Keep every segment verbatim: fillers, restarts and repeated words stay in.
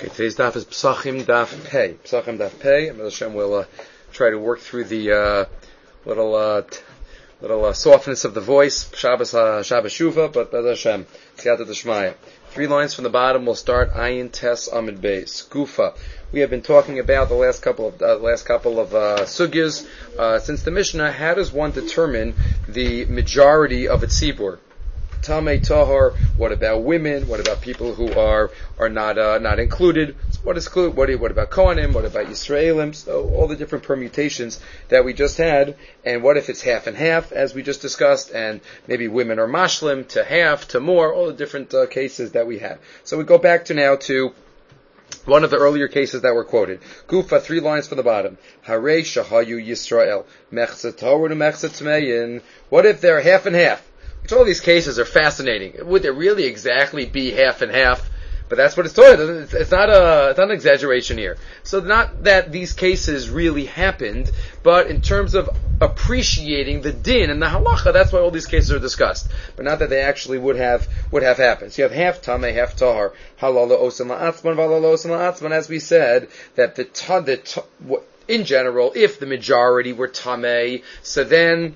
Okay, today's daf is Psachim Daf Pei. Psachim Daf Pei. And Hashem will uh, try to work through the uh, little uh, t- little uh, softness of the voice. Shabbos uh, Shabbos Shuva, but Bez Hashem Siyata D'Shmaya. Three lines from the bottom. We'll start Ayin Tes Amid Beis Gufa. We have been talking about the last couple of uh, last couple of uh, sugyas uh, since the Mishnah. How does one determine the majority of a tzibur? Tamei Tahor. What about women? What about people who are are not uh, not included? So what is what, what about Kohanim? What about Yisraelim? So all the different permutations that we just had. And what if it's half and half, as we just discussed? And maybe women are mashlim to half to more. All the different uh, cases that we had. So we go back to now to one of the earlier cases that were quoted. Gufa, three lines from the bottom. Harei shahayu Yisrael mechzat Torah mechzat tmeyin. What if they're half and half? Which all these cases are fascinating. Would there really exactly be half and half? But that's what it's taught. It's, it's not a, it's not an exaggeration here. So not that these cases really happened, but in terms of appreciating the din and the halacha, that's why all these cases are discussed. But not that they actually would have would have happened. So you have half tameh, half tahar, halal osan la'atzman, valal osan la'atzman. As we said, that the ta, the ta, in general, if the majority were tameh, so then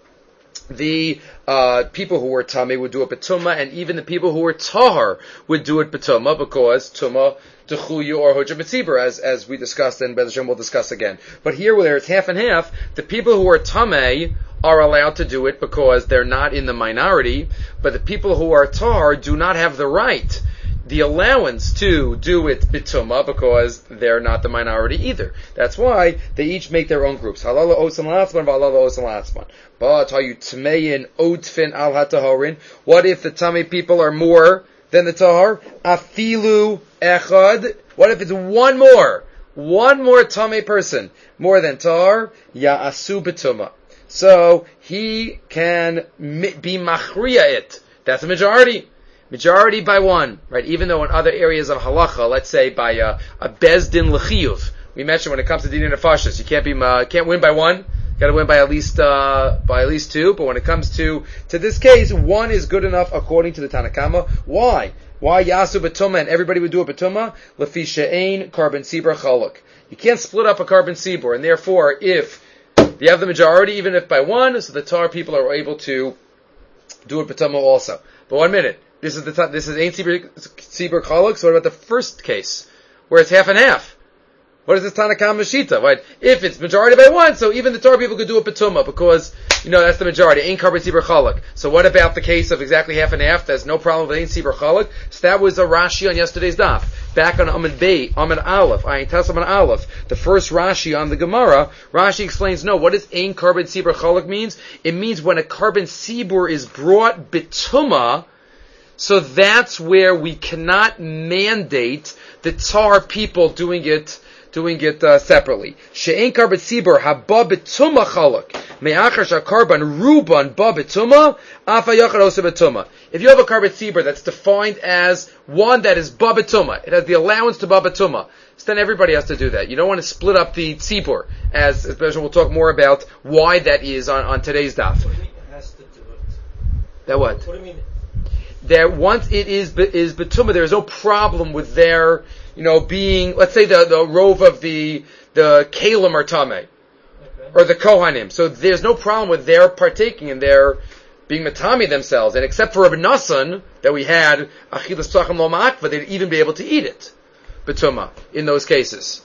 the uh, people who were tameh would do it betuma, and even the people who were tahar would do it betuma, because tuma techuyu or hujah b'tzibur, as as we discussed, and Bez Hashem will discuss again. But here, where it's half and half, the people who are tameh are allowed to do it because they're not in the minority, but the people who are tahar do not have the right, the allowance to do it bituma, because they're not the minority either. That's why they each make their own groups. Halala osan la'atzman, v'halala osan la'atzman. But are you tmeyin otfin al hatahorin? What if the tamei people are more than the tahar? Afilu echad. What if it's one more? One more tamei person more than tahar? Ya'asu bituma. So he can be machriya it. That's a majority. Majority by one, right? Even though in other areas of halacha, let's say by a, a bezdin l'chiyuv, we mentioned when it comes to dinin nefashos, you can't be uh, can't win by one, you got to win by at least uh, by at least two. But when it comes to to this case, one is good enough according to the Tanakama. Why? Why yasu betuma and everybody would do a betuma? Lefi she'ein carbon sibur chaluk. You can't split up a carbon sibur, and therefore, if you have the majority, even if by one, so the tar people are able to do a betuma also. But one minute. This is the t- this is ain't Sibur Chaluk. So what about the first case, where it's half and half? What is this Tanakam Mashita? Right? If it's majority by one, so even the Torah people could do a petuma, because, you know, that's the majority. Ain't Karban Sibur Chaluk. So what about the case of exactly half and half? There's no problem with ain't Sibur Chaluk. So that was a Rashi on yesterday's daf. Back on Amid Bey, Amid Aleph, Ayin Tes Amid Aleph, the first Rashi on the Gemara, Rashi explains, no, what does ain't Karban Sibur Chaluk means? It means when a Karban Sibur is brought betuma. So that's where we cannot mandate the tar people doing it, doing it uh, separately. She'en karban sibur haba betuma chaluk me'achar shakarban ruban ba betuma afa yachar osa betuma. If you have a karban sibur that's defined as one that is ba betuma, it has the allowance to ba betuma, so then everybody has to do that. You don't want to split up the tzibur, as, as we'll talk more about why that is on, on today's daf. What do you mean it has to do it? That what? What do you mean? There, once it is is betuma, there is no problem with their, you know, being, let's say the the rove of the the kalim or tameh, okay, or the kohanim. So there's no problem with their partaking and their being matami themselves. And except for Rabbi Nassan that we had achilas psachim lo ma'akva, they'd even be able to eat it betuma in those cases.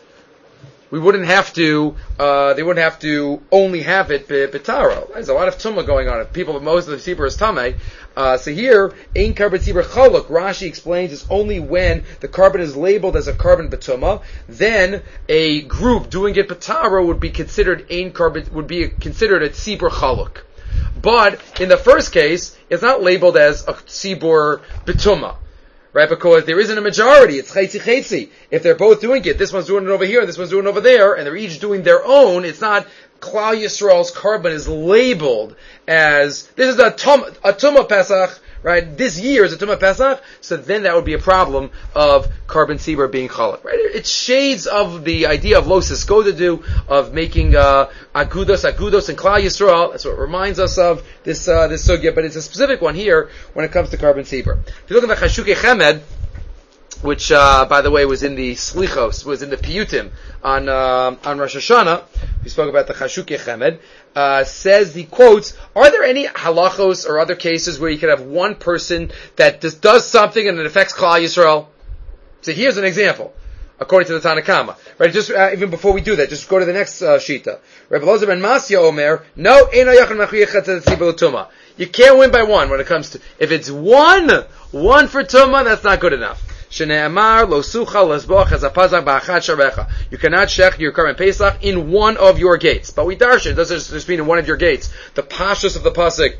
We wouldn't have to, uh, they wouldn't have to only have it betaro. There's a lot of tumah going on. If people, most of the sibur is tameh. Uh, so here, ein carbon sibur chaluk, Rashi explains, is only when the carbon is labeled as a carbon betuma, then a group doing it betaro would be considered ein carbon, would be considered a sibur chaluk. But in the first case, it's not labeled as a sibur betuma. Right, because there isn't a majority. It's chetzi chetzi. If they're both doing it, this one's doing it over here, this one's doing it over there, and they're each doing their own, it's not Klal Yisrael's carbon is labeled as, this is a tum, a Tumah Pesach, right? This year is a Tumah Pesach, so then that would be a problem of carbon sibur being chalak, right? It's shades of the idea of lo siskodedu, of making uh, agudos, agudos, and Klal Yisrael. That's what reminds us of this uh, this sugya, but it's a specific one here when it comes to carbon sibur. If you look at the Chashukei Chemed, which, uh, by the way, was in the Slichos, was in the Piyutim on, uh, on Rosh Hashanah. We spoke about the Chashukei Chemed. Uh, says, he quotes, are there any halachos or other cases where you could have one person that just does something and it affects Klal Yisrael? So here's an example, according to the Tanna Kama. Right, just, uh, even before we do that, just go to the next, uh, Shita. Rabbi Elazar ben Masya Omer, no, eino yachon machriach etzad tzibur l'tumah. You can't win by one when it comes to, if it's one, one for tumah, that's not good enough. Shne'amar lo sucha lesboch as a pazach ba'achat sharecha. You cannot shech your Korban Pesach in one of your gates. But we darshan, it doesn't just mean in one of your gates. The pashtus of the pasuk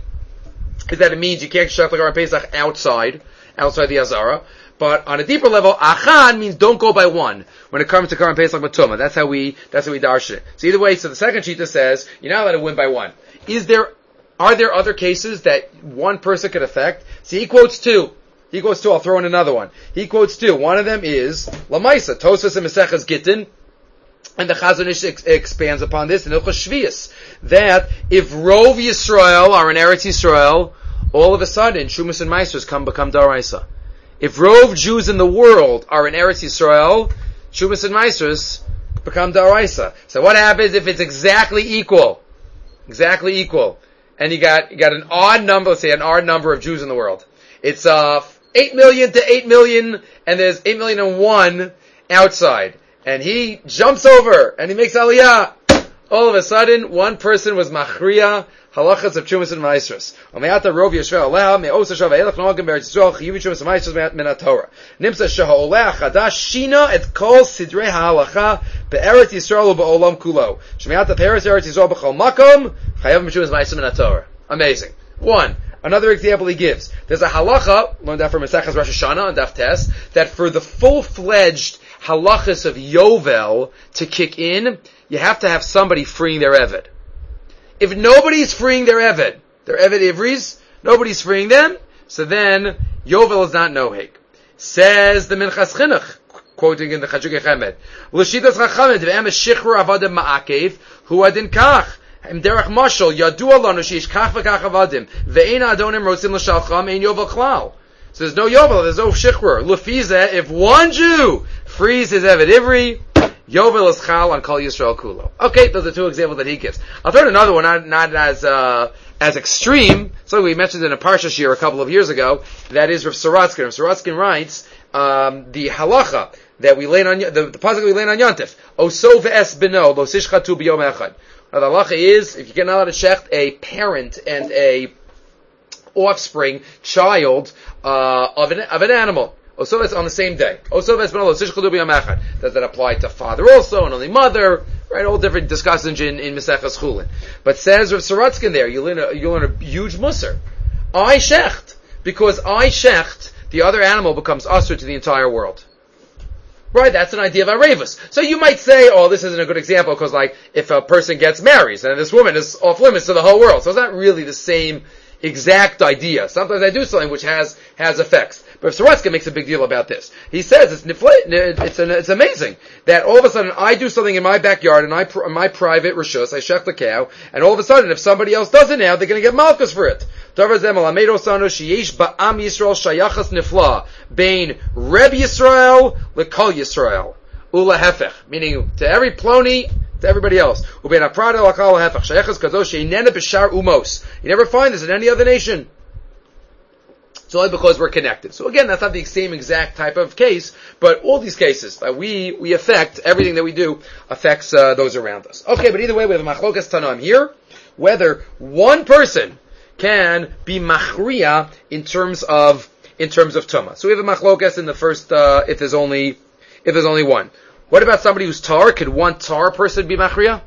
is that it means you can't shech the Korban Pesach outside, outside the Azara. But on a deeper level, achan means don't go by one when it comes to Korban Pesach b'tumah. That's how we, that's how we darshan it. So either way, so the second shita says, you're not allowed to win by one. Is there, are there other cases that one person could affect? So he quotes two. He quotes two. I'll throw in another one. He quotes two. One of them is Lamaisa, Tosfos and Maseches Gittin, and the Chazon Ish ex- expands upon this in Hilchos Shvius, that if Rov Yisrael are in Eretz Yisrael, all of a sudden Shumas and Meisers come become Daraisa. If Rov Jews in the world are in Eretz Yisrael, Shumas and Meisers become Daraisa. So what happens if it's exactly equal? Exactly equal. And you got you got an odd number, let's say an odd number of Jews in the world. It's uh eight million to eight million, and there's eight million and one outside. And he jumps over, and he makes aliyah. All of a sudden, one person was machriya, halachas of Chumas and Maestros. Omeata rov yeshvel aleha, me'osa shava elach noagim be'eretz Yisrael, chiyuvi Chumas and Maestros min haTorah. Nimsa shaha'oleh chadash shina et kol sidrei ha'halacha be'eretz Yisrael u'ba'olam kulo. Shemeata peretz eretz Yisrael b'chol makom, chayav Chumas and Maestros min haTorah. Amazing. One. Another example he gives. There's a halacha, learned that from Maseches Rosh Hashanah on Daf Tes, that for the full-fledged halachas of Yovel to kick in, you have to have somebody freeing their Eved. If nobody's freeing their Eved, their Eved Ivris, nobody's freeing them, so then Yovel is not noheg. Says the Minchas Chinuch, quoting in the Chashukei Chemed, L'shitas Chachamim, V'em shichur avadim ma'akev, hu adin kach. Derech mashal yadua lanu sheish kach v'kach avadim ve'ein adonim rotzim l'shalcham ein yovel klal. So there's no yovel, there's no shichrur. Lefize, if one Jew frees his Eved Ivri, yovel is chal on Kol Yisrael kulo. Okay, those are two examples that he gives. I'll throw in another one, not, not as uh, as extreme. So we mentioned in a parsha shir a couple of years ago. That is Rav Sorotzkin. Rav Sorotzkin writes um, the halacha that we lay on the, the pasuk we lay on Yontif. Oso ve'es beno lo sishchatu b'yom echad. Now the halacha is, if you get allowed to shecht a parent and a offspring, child, uh, of an, of an animal. Osoves on the same day. Osoves ben lo sishchadu b'yom echad. Does that apply to father also, and only mother? Right, all different discussions in, in Maseches Chulin. But says Rav Sorotzkin there, you learn a, you learn a huge musar. I shecht. Because I shecht, the other animal becomes usher to the entire world. Right, that's an idea of Arevus. So you might say, oh, this isn't a good example, because like, if a person gets married, and this woman is off limits to the whole world. So it's not really the same exact idea. Sometimes I do something which has, has effects. But if Sorotzkin makes a big deal about this. He says it's nifle, it's an, it's amazing that all of a sudden I do something in my backyard, in my, in my private rishus, I shech the cow, and all of a sudden if somebody else does it now, they're gonna get malchus for it. Davar zeh melamed osanu sheyesh ba'am Yisrael shayachas nifla bein Reb Yisrael lekol Yisrael ula hefech, meaning to every ploni, to everybody else. Ubein aprada lakal hefech shayachas kadosh sheinena b'shar umos. You never find this in any other nation. It's only because we're connected. So again, that's not the same exact type of case, but all these cases, uh, we, we affect, everything that we do affects uh, those around us. Okay, but either way, we have a machlokas tanam here, whether one person can be machriya in terms of, in terms of tumah. So we have a machlokas in the first, uh, if there's only, if there's only one. What about somebody who's tar? Could one tar person be machriya?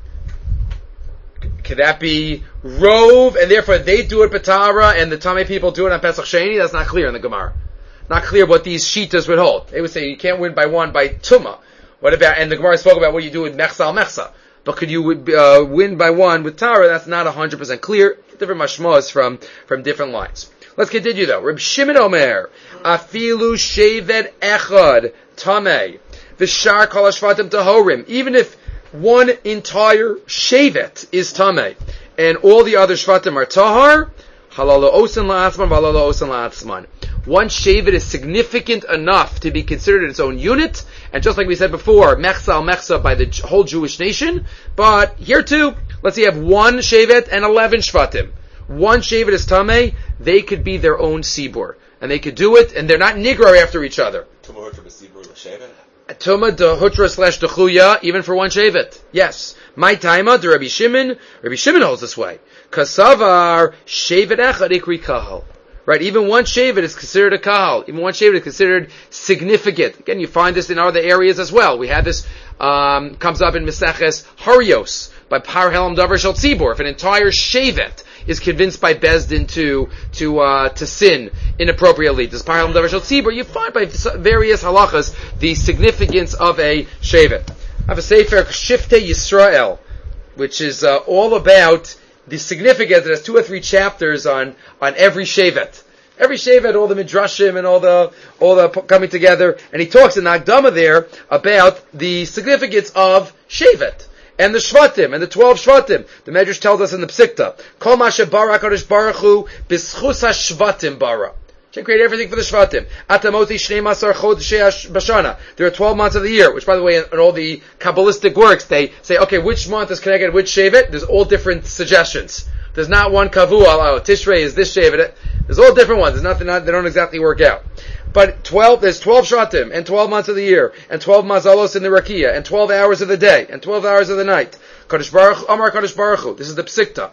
Could that be rove, and therefore they do it Batara, and the Tamei people do it on Pesach Sheni? That's not clear in the Gemara. Not clear what these shitas would hold. They would say you can't win by one by Tumah. What about, and the Gemara spoke about what you do with Mechsa al Mechsa. But could you uh, win by one with Tara? That's not one hundred percent clear. Different mashmos from, from different lines. Let's continue though. Reb Shimon Omer, Afilu Shevet Echad Tamei, V'shar Kol Hashvatim Tahorim. Even if one entire shevet is tamei, and all the other shvatim are tahar, halalo osen la'atzman, halalo osen la'atzman. one shevet is significant enough to be considered its own unit, and just like we said before, mechza al mechza by the whole Jewish nation. But here too, let's say you have one shevet and eleven shvatim. One shevet is tamei, they could be their own sibur, and they could do it, and they're not nigrar after each other. Tuma de hutra slash dechuya, even for one shevet. Yes. My taima de Rabbi Shimon. Rabbi Shimon holds this way. Kasavar shevet echad ikri kahal. Right, even one shevet is considered a kahal. Even one shevet is considered significant. Again, you find this in other areas as well. We have this, um, comes up in Meseches Harios by Par Helam Davar Shel Tzibor. If an entire shevet is convinced by Bezdin to to uh, to sin inappropriately, does Par Helam Davar Shel Tzibor? You find by various halachas the significance of a shevet. I have a sefer Shiftei Yisrael, which is uh, all about the significance. There's two or three chapters on, on every shevet. Every shevet, all the midrashim and all the all the coming together, and he talks in Agdama there about the significance of shevet and the shvatim and the twelve shvatim. The Medrash tells us in the Psikta, Kol ma shebara HaKadosh Baruch Hu b'schus hashvatim bara. She created everything for the shvatim. Atamoti shnei masar chodeshei bashana. There are twelve months of the year, which, by the way, in, in all the Kabbalistic works, they say, okay, which month is connected with which shevet? There's all different suggestions. There's not one kavu. Oh, Tishrei is this shevet. There's all different ones. There's nothing. Not, they don't exactly work out. But twelve, there's twelve shvatim and twelve months of the year, and twelve mazalos in the rakia, and twelve hours of the day, and twelve hours of the night. Kadosh Baruch, Amar Kadosh Baruch Hu. This is the Psikta.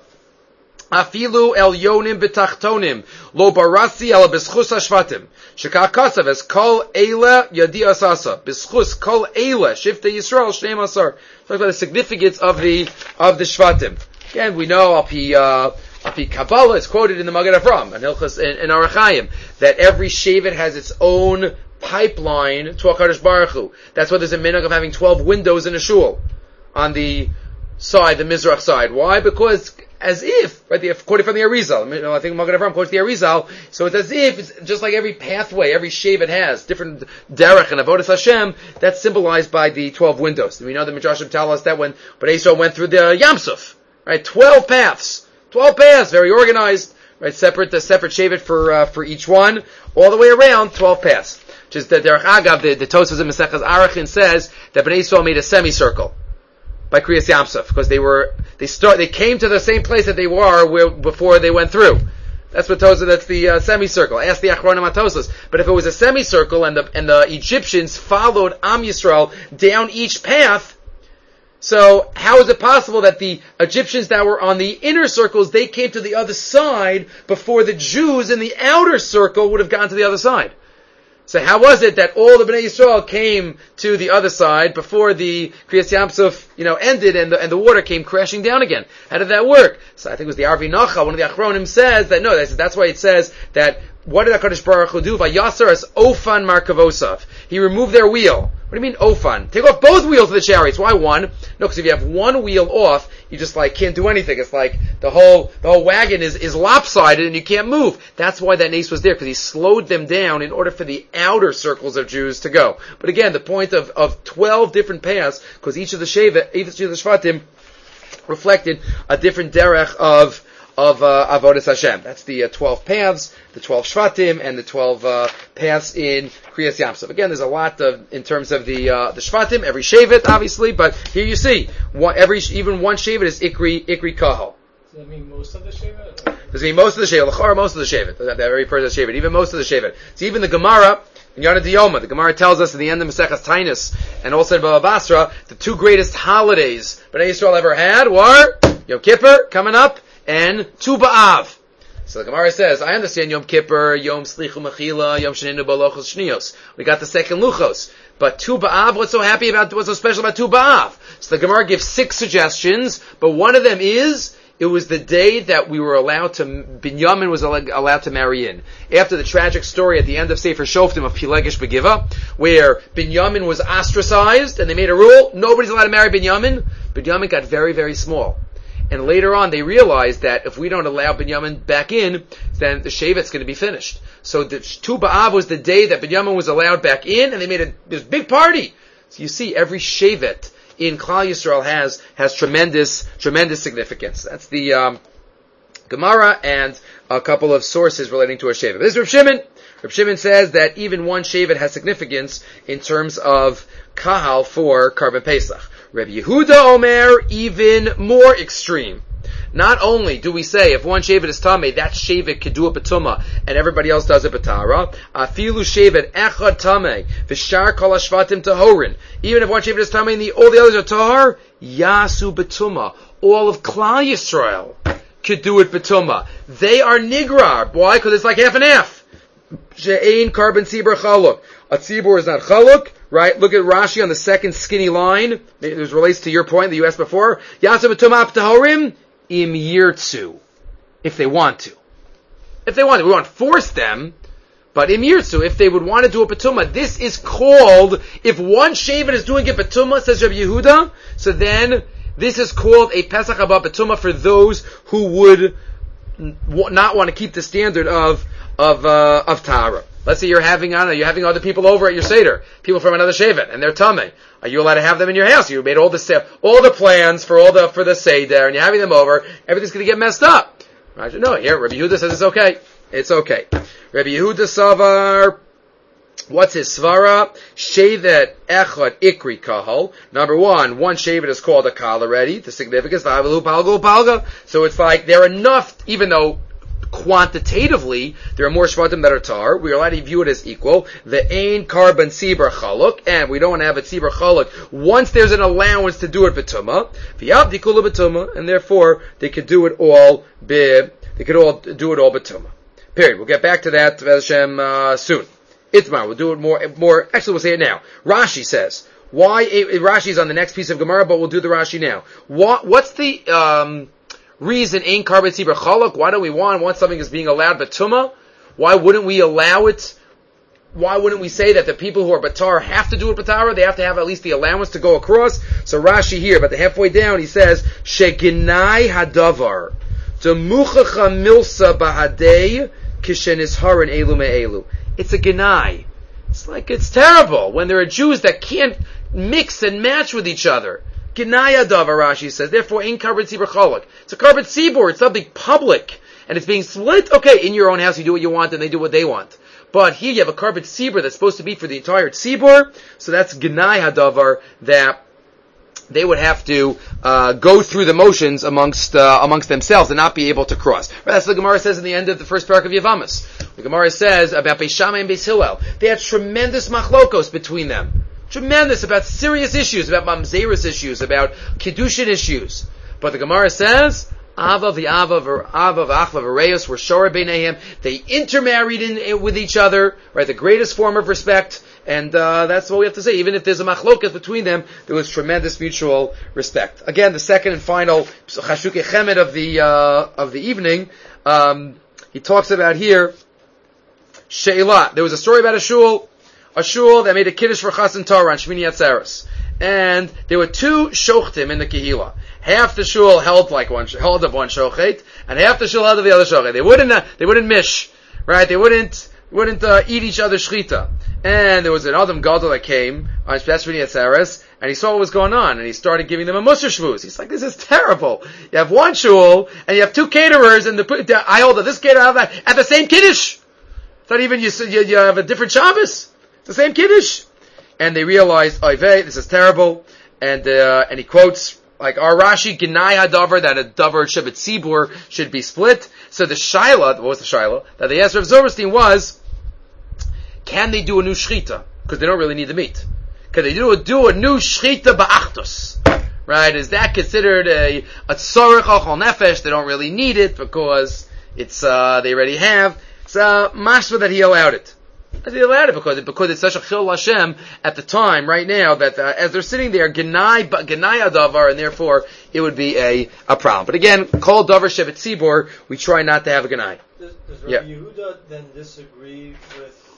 Afilu el yonim betachtonim lo barasi el beschus hashvatim sheka kasav es kol eila yadi asasa beschus kol eila shifte Yisrael shnei masar. Talk about the significance of the of the shvatim. Again, we know Api uh, Api Kabbalah is quoted in the Magen Avraham and Hilchos in, in Orach Chaim that every shevet has its own pipeline to HaKadosh Baruch Hu. That's why there's a minhag of having twelve windows in a shul on the side, the Mizrach side. Why? Because as if, right, the, quoted from the Arizal, you know, I think Magen Avraham quotes the Arizal, so it's as if, it's just like every pathway, every shevet has, different derech and avodas Hashem, that's symbolized by the twelve windows. We know the Midrashim tell us that when, when Esau went through the Yam Suf, right, twelve paths, twelve paths, very organized, right, separate, the separate shevet for, uh, for each one, all the way around, twelve paths. Which is the Derech Agav, the, the Tosfos in Maseches Arachin says that Bnei Yisrael made a semicircle by Kriyas Yamsuf, because they were, they start, they came to the same place that they were where, before they went through. That's what Tosfos, that's the uh, semicircle. Ask the Achronim Atosfos. But if it was a semicircle and the, and the Egyptians followed Am Yisrael down each path, so how is it possible that the Egyptians that were on the inner circles, they came to the other side before the Jews in the outer circle would have gone to the other side? So how was it that all the Bnei Yisrael came to the other side before the Kriyas Yamsuf, you know, ended and the, and the water came crashing down again? How did that work? So I think it was the Arvi Nacha, one of the Achronim says that, no, that's, that's why it says that, what did HaKadosh Baruch Hu do? Vayasar as Ofan Markavosav. He removed their wheel. What do you mean Ofan? Take off both wheels of the chariots. Why one? No, because if you have one wheel off, you just like can't do anything. It's like the whole the whole wagon is, is lopsided and you can't move. That's why that nace was there, because he slowed them down in order for the outer circles of Jews to go. But again, the point of, of twelve different paths, because each of the Shevet, each of the Shvatim reflected a different derech of of uh, Avodas Hashem. That's the uh, twelve paths, the twelve Shvatim, and the twelve uh, paths in Kriyas Yamsuf. Again, there's a lot of, in terms of the uh, the Shvatim, every Shevet, obviously, but here you see, one, every even one Shevet is Ikri Ikri Kahal. Does that mean most of the Shevet? Does that mean most of the Shevet? L'chara, most of the Shevet. That very first Shevet. Even most of the Shevet. So even the Gemara, in Yana Diyoma, the Gemara tells us at the end of Maseches Tainus, and also in Baba Basra, the two greatest holidays Bnei Yisrael ever had were Yom Kippur, coming up, and Tu B'Av. So the Gemara says, I understand Yom Kippur, Yom Slichu Mechila, Yom Shenenu Balochos Shnios. We got the second Luchos. But Tu B'Av, what's so happy about, what's so special about Tu B'Av? So the Gemara gives six suggestions, but one of them is, it was the day that we were allowed to, Binyamin was allowed to marry in. After the tragic story at the end of Sefer Shoftim of Pilegesh Begiva, where Binyamin was ostracized, and they made a rule, nobody's allowed to marry Binyamin. Binyamin got very, very small. And later on, they realized that if we don't allow Binyamin back in, then the Shevet's going to be finished. So the Tu B'Av was the day that Binyamin was allowed back in, and they made a this big party. So you see, every Shevet in Klal Yisrael has has tremendous tremendous significance. That's the um, Gemara and a couple of sources relating to a Shevet. This is Reb Shimon. Reb Shimon says that even one shevet has significance in terms of kahal for Karban Pesach. Reb Yehuda Omer, even more extreme. Not only do we say if one shevet is tamei, that shevet could do it betuma, and everybody else does it betara. Afilu shevet echad tamei, v'shar kol hashvatim tahorin. Even if one shevet is tamei and the, all the others are tahar, yasu betuma. All of Klal Yisrael could do it betuma. They are nigrar. Why? Because it's like half and half. She'ein Karban tzibur chaluk. A tzibur is not chaluk. Right? Look at Rashi on the second skinny line. It relates to your point that you asked before. Yasu betuma tahorim. Im yirtzu, if they want to. If they want to. We won't force them, but im yirtzu, if they would want to do a patuma. This is called, if one shevet is doing a patuma, says Rabbi Yehuda, so then this is called a Pesach Haba patuma for those who would not want to keep the standard of, of, uh, of Tahara. Let's say you're having, I don't know, you're having other people over at your Seder, people from another shevet, and they're tamei. Are you allowed to have them in your house? You made all the all the plans for all the for the Seder, and you're having them over. Everything's going to get messed up. Right? No, here Rabbi Yehuda says it's okay. It's okay. Rabbi Yehuda Savar, what's his svara? Shevet echad ikri kahal. Number one, one shevet is called a kahal already. The significance, v'avalu palga palga. So it's like there are enough, even though quantitatively, there are more shvatim that are tar. We are allowed to view it as equal. The ain Karban tzibur chaluk, and we don't want to have a tzibur chaluk once there's an allowance to do it betuma. V'yavdi kula betuma, and therefore they could do it all be, they could all do it all betuma. Period. We'll get back to that Hashem uh, soon. Itmar, we'll do it more. More. Actually, we'll say it now. Rashi says why. Rashi is on the next piece of Gemara, but we'll do the Rashi now. What? What's the um, reason ain't Karban tzibur chaluk? Why don't we want once something is being allowed betuma? Why wouldn't we allow it? Why wouldn't we say that the people who are batar have to do it batara? They have to have at least the allowance to go across. So Rashi here, but the halfway down, he says sheginai hadavar demuchacha milsa bahadei kishenis haran elu me'elu. It's a genai. It's like it's terrible when there are Jews that can't mix and match with each other. Genaya davar, Rashi says. Therefore, in Karban tzibur chaluk. It's a Karban tzibur. It's something public, and it's being split. Okay, in your own house, you do what you want, and they do what they want. But here you have a Karban tzibur that's supposed to be for the entire tzibur. So that's genaya davar that they would have to uh, go through the motions amongst uh, amongst themselves and not be able to cross. Right, that's what the Gemara says in the end of the first parak of Yavamas. The Gemara says about Beis Shammai and Beis Hillel. They had tremendous machlokos between them. Tremendous about serious issues, about mamzerus issues, about kiddushin issues. But the Gemara says, Ava v'Ava v'Ava v'Achva v'Reus were shora b'neihem. They intermarried in, with each other, right? The greatest form of respect, and uh, that's what we have to say. Even if there's a machlokas between them, there was tremendous mutual respect. Again, the second and final chashukei chemed of the uh, of the evening, um, he talks about here sheila. There was a story about a shul. A shul that made a kiddush for Chas and Torah on Shmini Atzeres. And there were two shochtim in the Kehila. Half the shul held like one, held of one shochet, and half the shul held of the other shochet. They wouldn't, uh, they wouldn't mish, right? They wouldn't, wouldn't, uh, eat each other's shchita. And there was an Adam Gadol that came on Shmini Atzeres, and he saw what was going on, and he started giving them a Musar Shvuz. He's like, this is terrible. You have one shul, and you have two caterers, and the, I hold this caterer, I hold that, at the same kiddush. It's not even, you, you, you have a different Shabbos. It's the same kiddush. And they realized, oy vey, this is terrible. And, uh, and he quotes, like, our Rashi, Ginai HaDavar, that a Davar Shevet Tzibur should be split. So the Shaila, what was the Shaila? That they asked Rav Zoroastrian was, can they do a new Shchita? Because they don't really need the meat. Can they do a, do a new Shchita Ba'achtos? Right? Is that considered a, a Tzorech Achol Nefesh? They don't really need it because it's, uh, they already have. It's, uh, mashma that he allowed it. He allowed it because, because it's such a chil Hashem at the time, right now, that uh, as they're sitting there, genai, genai adavar, and therefore it would be a, a problem. But again, called davar shevet tzibur, we try not to have a genai. Does, does Rabbi yeah. Yehuda then disagree with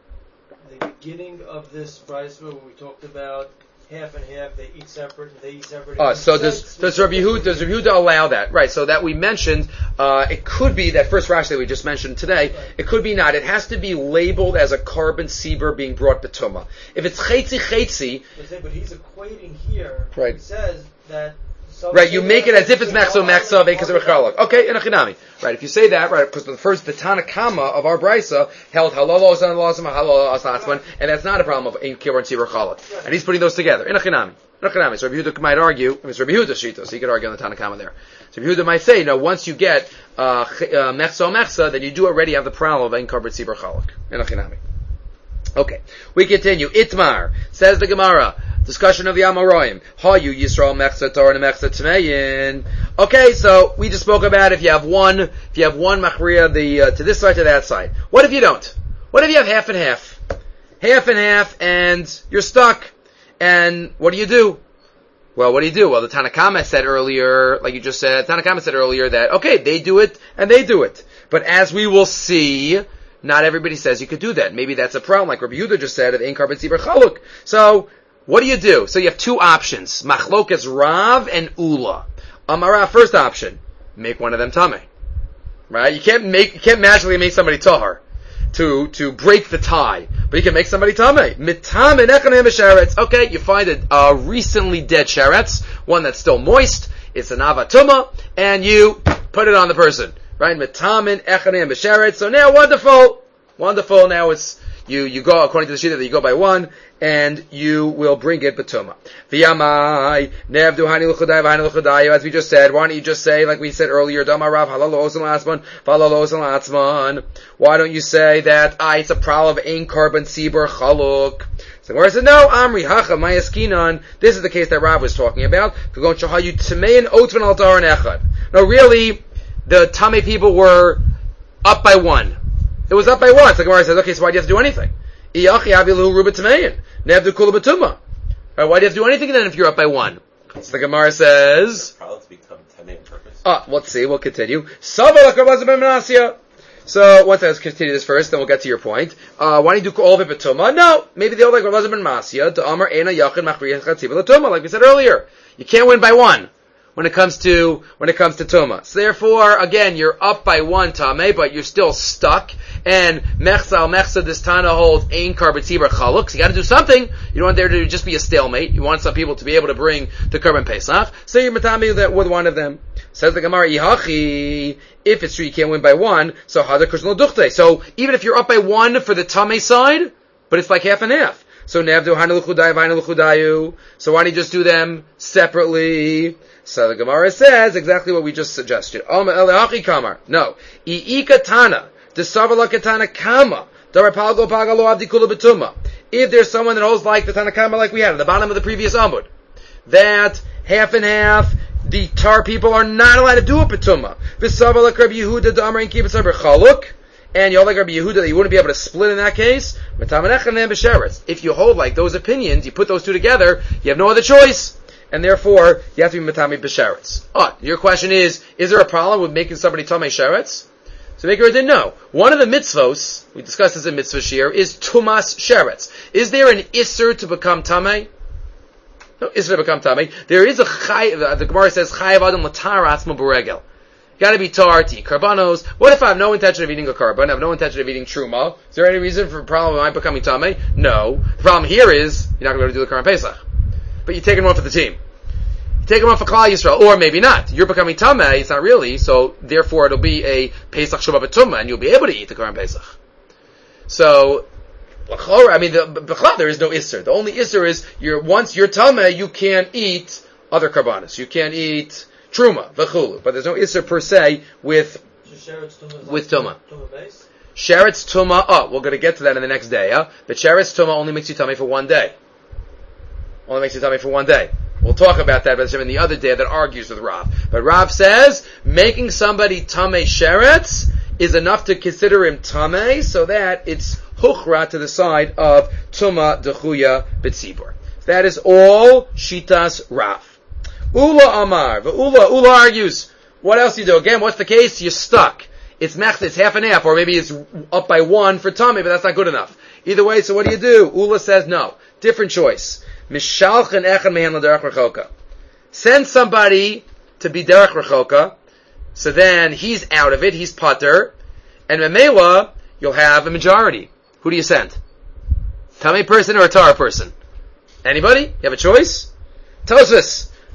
the beginning of this brayso where we talked about half and half, they eat separate and they eat separate? Uh, so does, does Rabbi Yehuda, does Rabbi Yehuda allow that? Right, so that we mentioned, uh, it could be that first Rashi that we just mentioned today, right. It could be not. It has to be labeled as a Karban tzibur being brought betuma. If it's chetzi chetzi. But he's equating here, right. It says that Right, you make it as if it's mechso mechsa because of rechalak. Okay, in a chinami. Right, if you say that, right, because the first, the Tanakama of our brisa held halal osan losam halal asatzman, and that's not a problem of ein kibbur and tzibur chalak. And he's putting those together in a chinami. In a chinami. So Rabbi Yehuda might argue, it's Rabbi Yehuda's shita, so he could argue on the Tanakama there. So Rabbi Yehuda might say, no, once you get uh, mechso mechsa, then you do already have the problem of ein kibbur tzibur chalak in a chinami. Okay, we continue. Itmar says the Gemara. Discussion of the Amoraim. Hayu Yisrael Mechza Torah and Mechza Tmeyin. Okay, so we just spoke about if you have one, if you have one machriya the uh, to this side to that side. What if you don't? What if you have half and half, half and half, and you're stuck? And what do you do? Well, what do you do? Well, the Tanakama said earlier, like you just said, Tanakama said earlier that okay, they do it and they do it, but as we will see, not everybody says you could do that. Maybe that's a problem, like Rabbi Yehuda just said of Ein Karban Tzibur Chaluk. So what do you do? So you have two options. Machlokas Rav and Ula. Amara, first option. Make one of them Tameh. Right? You can't make, you can't magically make somebody Tahar to, to break the tie. But you can make somebody Tameh. Mitameh Nechanem Sheretz. Okay, you find a, a recently dead Sheretz, one that's still moist. It's an Avatuma, and you put it on the person. Right? Mitameh Nechanem Sheretz. So now, wonderful. Wonderful. Now it's, You, you go, according to the Shita, that you go by one, and you will bring it Batuma. V'yamai, nevdu hani l'chudai v'hani l'chudayu, as we just said, why don't you just say, like we said earlier, Dama Rav, halal osan l'asman, v'halal osan l'asman. Why don't you say that, ah, it's a problem of ein karban tzibur chaluk? So where I said, no, Amri, hacha, mayaskinan, this is the case that Rav was talking about, k'gon shahayu tmein otvan al daran echad. No, really, the Tamei people were up by one. It was up by one. So the Gemara says, okay, so why do you have to do anything? Right, why do you have to do anything then if you're up by one? So the Gemara says, Pilots become Tanei on purpose. Ah, let's see, we'll continue. So once I continue this first, then we'll get to your point. Uh, why do you do all of it Batuma? No, maybe they all like Rav Elazar ben Masya, to Amar Ena Yachin Machriyah Chatziva L'Tuma, like we said earlier. You can't win by one when it comes to, when it comes to Tuma. So therefore, again, you're up by one Tameh, but you're still stuck. And Mechza al Mechza, this Tana holds Ein Karban Tzibur Chaluk. So you gotta do something. You don't want there to just be a stalemate. You want some people to be able to bring the Karban Pesach. So you're Matami that with one of them. Says the Gemara, Ihachi, if it's true you can't win by one, so Hadar Kushno Duchte. So even if you're up by one for the Tameh side, but it's like half and half. So Nevdu Hanu L'Chudayu V'Hanu L'Chudayu. So why don't you just do them separately? So the Gemara says exactly what we just suggested. No. I'ika Tana. If there's someone that holds like the Tanakama like we had at the bottom of the previous Amud, that half and half, the Tar people are not allowed to do a Petuma. And you hold like Rabbi Yehuda that you wouldn't be able to split in that case. If you hold like those opinions, you put those two together, you have no other choice. And therefore, you have to be Matami B'Sheretz. Oh, your question is, is there a problem with making somebody Tamei Sheretz? So Maker didn't know. One of the mitzvos, we discussed this in mitzvah shir, is Tumas Sheretz. Is there an Isser to become Tamei? No, Isser to become Tamei. There is a Chay, the Gemara says, Chayav Adam L'Tar Atzmo B'Regel. Gotta be tar to eat karbanos. What if I have no intention of eating a karban? I have no intention of eating truma. Is there any reason for a problem of my becoming tamei? No. The problem here is you're not going to be able to do the karban pesach, but you're taking one for the team. You take them off for Klal Yisrael, or maybe not. You're becoming tamei. It's not really. So therefore, it'll be a pesach shuvah b'tumah, and you'll be able to eat the karban pesach. So, I mean, the, the, there is no isser. The only isser is you're once you're tamei, you can't eat other karbanos. You can't eat truma, v'chulu, but there's no isser per se with with tuma. Sheretz tuma. Oh, we're going to get to that in the next day. Huh? But sheretz tuma only makes you tummy for one day. Only makes you tummy for one day. We'll talk about that in the other day that argues with Rav. But Rav says making somebody tamei sheretz is enough to consider him tamei, so that it's huchra to the side of tuma dechuya b'tzibur. That is all shitas Rav. Ula Amar, but Ula, Ula argues, what else do you do? Again, what's the case? You're stuck. It's mech, it's half and half, or maybe it's up by one for tummy, but that's not good enough. Either way, so what do you do? Ula says no. Different choice. Mishalchen echan mehan l'derech rechoka. Send somebody to be derech rechoka, so then he's out of it, he's putter, and memela, you'll have a majority. Who do you send? Tummy person or a tar person? Anybody? You have a choice? Tosfos.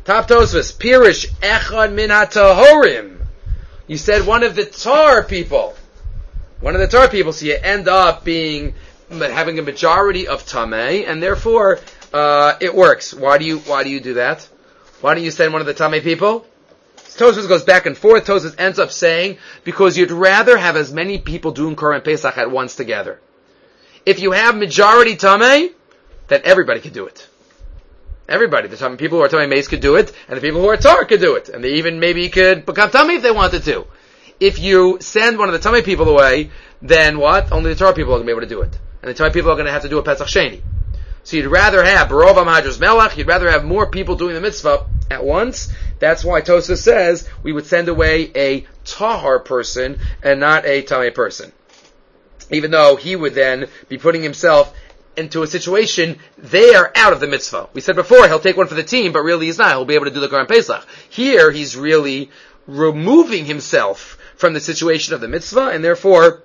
Top Tosfos, Pirish Echad Min HaTahorim. You said one of the Tar people. One of the Tar people, so you end up being, having a majority of Tameh, and therefore, uh, it works. Why do you, why do you do that? Why don't you send one of the Tameh people? Tosfos goes back and forth. Tosfos ends up saying, because you'd rather have as many people doing Korban Pesach at once together. If you have majority Tameh, then everybody could do it. Everybody. The Tameh people who are Tameh Mace could do it, and the people who are Tar could do it. And they even maybe could become Tameh if they wanted to. If you send one of the Tameh people away, then what? Only the Tar people are going to be able to do it. And the Tameh people are going to have to do a Pesach Sheni. So you'd rather have Barov HaMahadros Melech, you'd rather have more people doing the mitzvah at once. That's why Tosfos says we would send away a Tahar person and not a Tameh person. Even though he would then be putting himself into a situation, they are out of the mitzvah. We said before, he'll take one for the team, but really he's not. He'll be able to do the Korban Pesach. Here, he's really removing himself from the situation of the mitzvah, and therefore,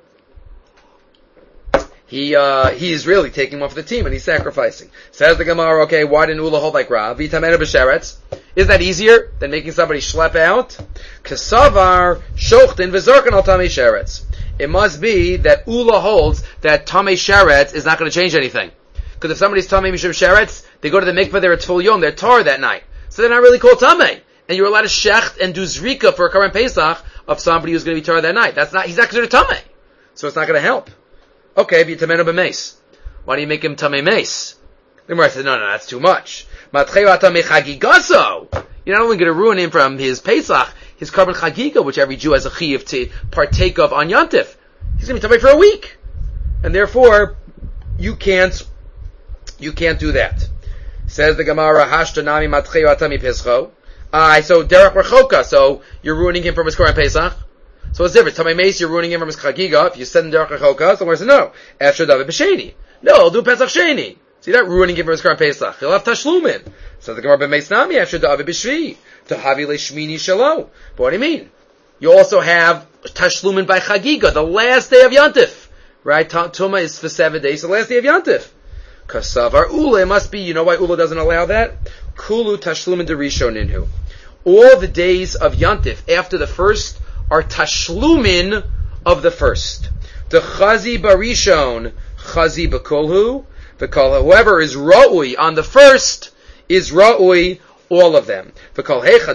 he uh, he is really taking one for the team, and he's sacrificing. Says the Gemara, okay, why didn't Ula hold like Rav? V'tamenu b'sheretz. Isn't that easier than making somebody schlep out? Kasavar shochtin v'zorkan al tamei sheretz. It must be that Ula holds that Tamei Sheretz is not going to change anything. Because if somebody's Tamei Mishum Sheretz, they go to the mikveh, they're at Tful Yom, they're Tar that night. So they're not really called Tamei. And you're allowed to shecht and do Zrika for a Korban Pesach of somebody who's going to be Tar that night. That's not, he's not considered Tamei. So it's not going to help. Okay, V'yitamenu b'meis. Why do you make him Tamei Meis? The Gemara says, no, no, that's too much. Matreu Tamei Chagigaso. You're not only going to ruin him from his Pesach, his Korban Chagiga, which every Jew has a chiyuv to partake of on Yontif. He's going to be Tamei for a week. And therefore, you can't, you can't do that. Says the Gemara, Hashtanami Matreu Atami Pescho. Ah, so Derech Rechoka, so you're ruining him from his Korban Pesach. So what's the difference? Tamei Meis, you're ruining him from his Chagiga. If you send him Derech Rechoka, so where's it? No. After David B'Sheni. No, he'll do Pesach Sheni. So you're not ruining him from his Korban Pesach. He'll have Tashlumin. So the Gemara B'Meis Nami, after David B'Shvi. To Havi Leishmini Shalom. But what do you mean? You also have Tashlumin by Chagiga, the last day of Yontif. Right? Tuma is for seven days, the last day of Yontif. Kasavar Ula, it must be, you know why Ula doesn't allow that? Kulu Tashlumin Derishoninhu. All the days of Yontif after the first are Tashlumin of the first. The Chazi Barishon, Chazi Bakulhu, the Kol, whoever is Ra'ui on the first is Ra'ui, all of them. It's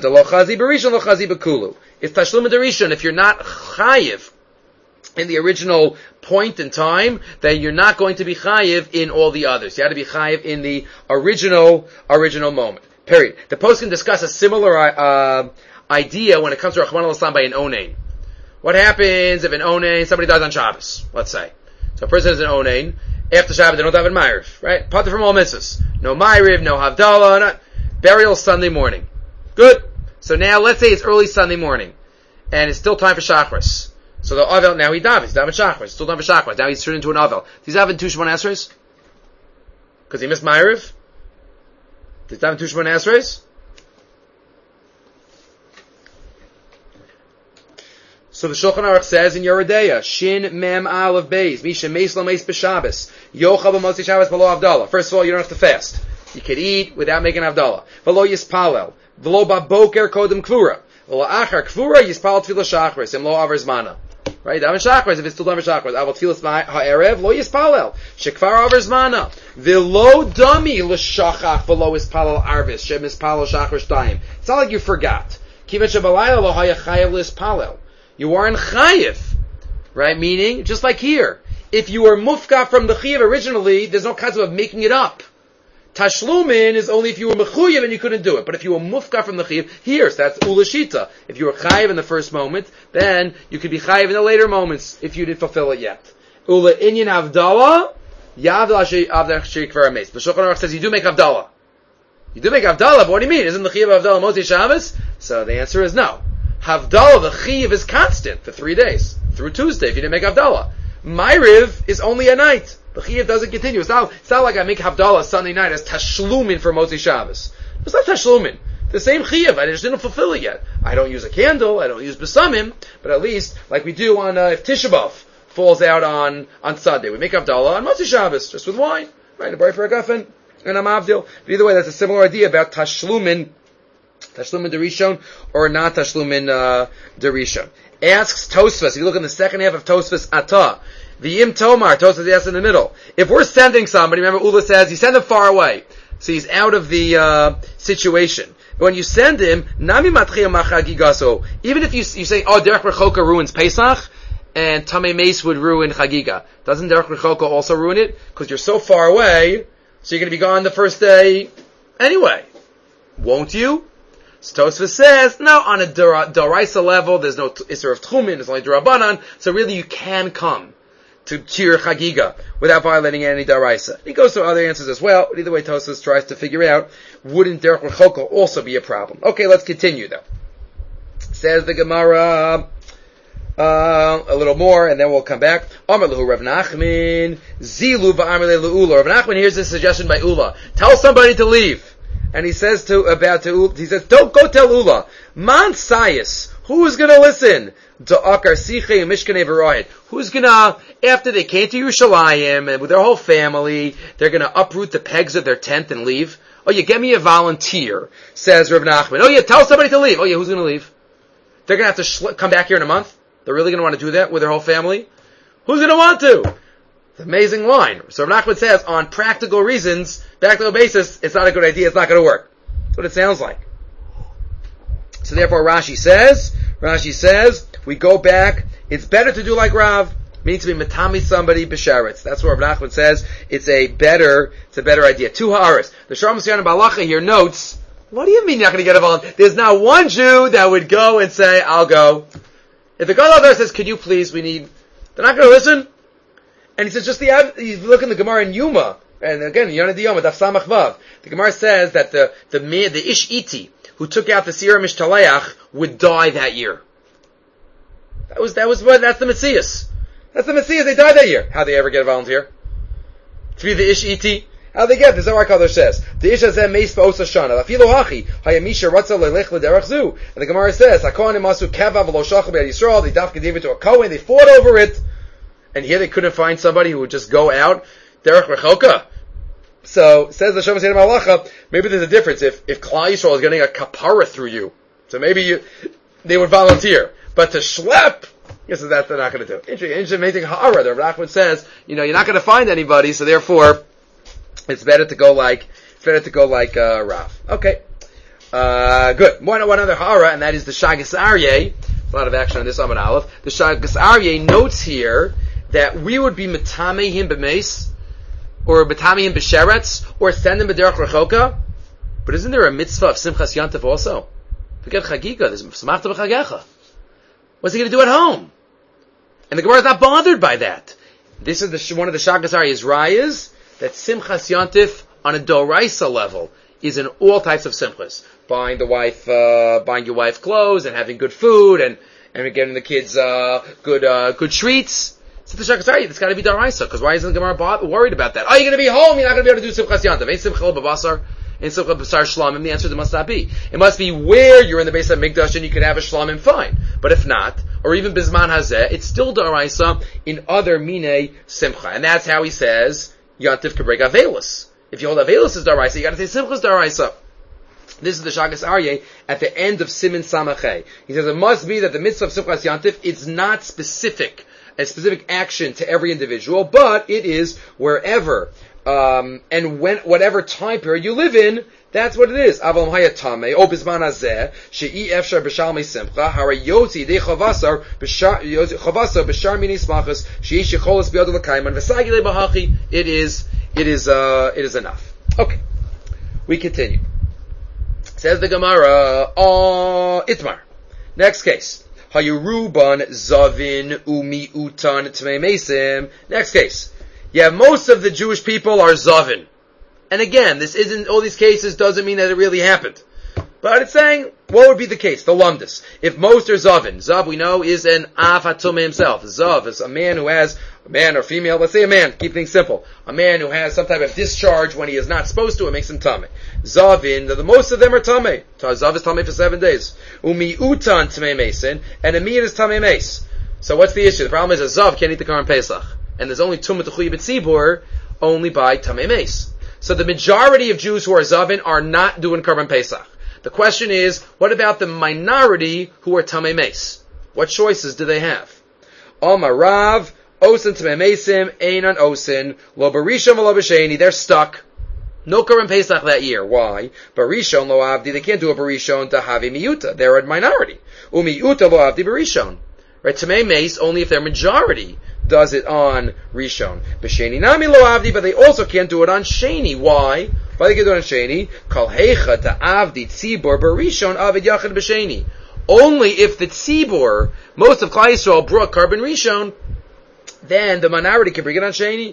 Tashlum Derishon. If you're not chayiv in the original point in time, then you're not going to be chayiv in all the others. You have to be chayiv in the original, original moment. Period. The post can discuss a similar uh, idea when it comes to Rachman al-Islam by an onain. What happens if an onain, somebody dies on Shabbos, let's say. So a person is an onain, after Shabbos they don't have a Ma'ariv, right? Pater from all mitzvahs. No Ma'ariv, no Havdalah, not burial Sunday morning. Good. So now, let's say it's early Sunday morning, and it's still time for Shachris. So the Avel, now he daven, he's daven Shachris, it's still time for Shachris. Now he's turned into an Avel. He's daven two Shemon Esrei? Because he missed Ma'ariv? He's daven two Shemon Esrei? So the Shulchan Aruch says in Yeridea, Shin Mem Aleph Beis, Misha Meis Lo Meis B'Shabbos, Yochel B'Motzi Shabbos Below Havdalah. First of all, you don't have to fast. You could eat without making Havdalah. V'lo Yispalel, V'lo Baboker Kodem Kvura, V'lo Achar Kvura Yispal Tfilah Shachris, Im Lo Aver Zmana. Right? Daven Shachris, if it's still daven Shachris. Avot Tfilas Ha'erev, Lo Yispalel, Shekvar Aver Zmana. V'lo Dami L'Shachach, V'lo Yispalel Arvis, Shem Yispalel Shachris Daim. It's not like you forgot. Kivet Shabalayla Lo Haya Chayav L'Yispalel. You are in chayiv, right? Meaning, just like here, if you were mufka from the chayiv originally, there's no concept of making it up. Tashlumin is only if you were mechuyev and you couldn't do it. But if you were mufka from the chayiv, here, so that's ulashita. If you were chayiv in the first moment, then you could be chayiv in the later moments if you didn't fulfill it yet. Ula inyan avdallah, yavdal avdal shikvar ames. The Shulchan Aruch says you do make avdallah. You do make avdallah, but what do you mean? Isn't the chayiv of avdallah Motzi Shabbos? So the answer is no. Havdalah, the chiv, is constant for three days. Through Tuesday, if you didn't make Havdalah. Ma'ariv is only a night. The chiv doesn't continue. It's not, it's not like I make Havdalah Sunday night as Tashlumin for Motzi Shabbos. It's not Tashlumin. The same chiv, I just didn't fulfill it yet. I don't use a candle, I don't use Besamim, but at least, like we do on, uh, if Tisha B'Av falls out on, on Sunday, we make Havdalah on Motzi Shabbos, just with wine. Right, a boy for a guffin, and a mavdil. But either way, that's a similar idea about Tashlumin Tashlumin Derishon or not Tashlumin uh, Derishon. Asks Tosfos, if you look in the second half of Tosfos Atah, the Im Tomar, Tosfos asks in the middle, if we're sending somebody, remember Ula says, you send them far away, so he's out of the uh, situation. When you send him, Nami Matchia Machagigaso, even if you, you say, oh, Derech Rechoka ruins Pesach, and Tamei Meis would ruin Chagiga, doesn't Derech Rechoka also ruin it? Because you're so far away, so you're going to be gone the first day anyway. Won't you? So Tosfos says, no, on a Daraisa level, there's no Isser of Tchumin, there's only Darabanan, so really you can come to, to your Chagiga without violating any Daraisa. He goes to other answers as well, but either way Tosfos tries to figure out, wouldn't Derech Rechoka also be a problem? Okay, let's continue though. Says the Gemara, uh, a little more, and then we'll come back. Amar Lahu Rav Nachman, Zilu v'Amar Le'Ula. Rav Nachman, here's a suggestion by Ula. Tell somebody to leave. And he says to, about to, he says, don't go tell Ula. Man Sayas, who's gonna listen? Da'akar Siche and Mishkanei V'Rohit. Who's gonna, after they came to Yerushalayim, and with their whole family, they're gonna uproot the pegs of their tent and leave? Oh yeah, get me a volunteer, says Rav Nachman. Oh yeah, tell somebody to leave. Oh yeah, who's gonna leave? They're gonna have to sh- come back here in a month? They're really gonna want to do that with their whole family? Who's gonna want to? Amazing line. So Rav Nachman says, on practical reasons, practical basis, it's not a good idea, it's not going to work. That's what it sounds like. So therefore Rashi says, Rashi says, we go back, it's better to do like Rav, meaning to be matami somebody b'sharetz. That's what Rav Nachman says, it's a better, it's a better idea. Two ha'aris. The Shalom Siyan Balacha here notes, what do you mean you're not going to get a volunteer? There's not one Jew that would go and say, I'll go. If the God there says, could you please, we need, they're not going to listen. And he says, just the, he's looking at the Gemara in Yuma, and again, Yonah Diyoma, Daf Samach Vav. The Gemara says that the, the, the Ish Iti, who took out the Sira Mishtaleach, would die that year. That was, that was what, that's the Messias. That's the Messias, they died that year. How'd they ever get a volunteer? To be the Ish Iti? How'd they get? The Zohar Kadosh says, the Ish Hazeh Meis Ba'os Hashana, Lafilo Hachi, Hayamisha Ratza Lelech L'derech Zu. And the Gemara says, HaKohanim Masu Keva V'lo Shachar B'Yad Yisrael, they dafka gave it to a Kohen, they fought over it. And here they couldn't find somebody who would just go out, Derech Rechoka. So, says the Shalom Seidim Halacha, maybe there's a difference if, if Klal Yisrael is getting a kapara through you. So maybe you, they would volunteer. But to schlep, yes, that they're not going to do. Interesting, interesting, amazing ha'ara. The Rav Nachman says, you know, you're not going to find anybody, so therefore, it's better to go like, it's better to go like, uh, Rav. Okay. Uh, good. One, one other ha'ara, and that is the Shagas Aryeh. A lot of action on this Amud Aleph. The Shagas Aryeh notes here, that we would be metame him b'meis, or metame him b'sheretz, or send him b'derech rechoka. But isn't there a mitzvah of Simchas Yantav also? Forget Chagiga, there's Samachta b'chagecha. What's he going to do at home? And the Gemara is not bothered by that. This is the, one of the Shagas Aryeh's rayas, that Simchas Yantif on a Doraisa level is in all types of simchas. Buying the wife, uh, buying your wife clothes, and having good food, and, and getting the kids, uh, good, uh, good treats. So the Shagas Aryeh, it's got to be Daraisa, because why isn't the Gemara worried about that? Oh, you're going to be home, you're not going to be able to do Simchas Yantav. Ain't Simcha B'Basar, ain't Simcha B'Sar Shlamim, the answer is it must not be. It must be where you're in the base of Mikdash and you could have a Shlamim, fine. But if not, or even Bizman Hazeh, it's still Daraisa in other Mine Simcha. And that's how he says, Yantav could break Avelis. If you hold Avelis as Daraisa, you got to say Simchas Daraisa. This is the Shagas Aryeh at the end of Siman Samachay. He says it must be that the mitzvah of Simchas Yantif is not specific, a specific action to every individual, but it is wherever um, and when whatever time period you live in. That's what it is. Aval hayatame o bizman hazeh she'i efshar b'shalmei simcha harayotzi de chavasar b'shar chavasar b'shar mini smachas she'i shecholas b'yad l'kaiman v'sagile b'hachi. It is it is uh it is enough. Okay, we continue. Says the Gemara, oh Itmar. Next case. Hayuruban zavin umi utan tmei mesim. Next case. Yeah, most of the Jewish people are zavin. And again, this isn't, all these cases doesn't mean that it really happened. But it's saying, what would be the case? The lumdus. If most are zavin, zav we know is an av hatumah himself. Zav is a man who has, a man or female, let's say a man, keep things simple. A man who has some type of discharge when he is not supposed to, it makes him tameh. Zavin, the, the most of them are tameh. Zav is tameh for seven days. Umi utan tameh mesin, and a miyad is tameh mes. So what's the issue? The problem is a zav can't eat the Karban Pesach. And there's only tumah t'chuyi b'tzibur, only by tameh mes. So the majority of Jews who are zavin are not doing Karban Pesach. The question is, what about the minority who are Tamei Meis? What choices do they have? Omar Rav, Osin Tamei Meisim, Einan Osin, Lo Barishon Lo B'Sheni, they're stuck. No Korban Pesach that year. Why? Barishon Lo Avdi, they can't do a Barishon to Havi Miyuta. They're a minority. Umiyuta Lo Avdi Barishon. Right? Tamei Meis, only if their majority does it on Rishon. B'Sheni Nami Lo Avdi, but they also can't do it on Sheni. Why? Why they can't do it on Sheni? Kol Heicha to Avdi Tzibor Barishon Avid Yachid B'Sheni. Only if the Tzibor, most of Klal Yisrael, brought Korban Rishon, then the minority can bring it on Sheni.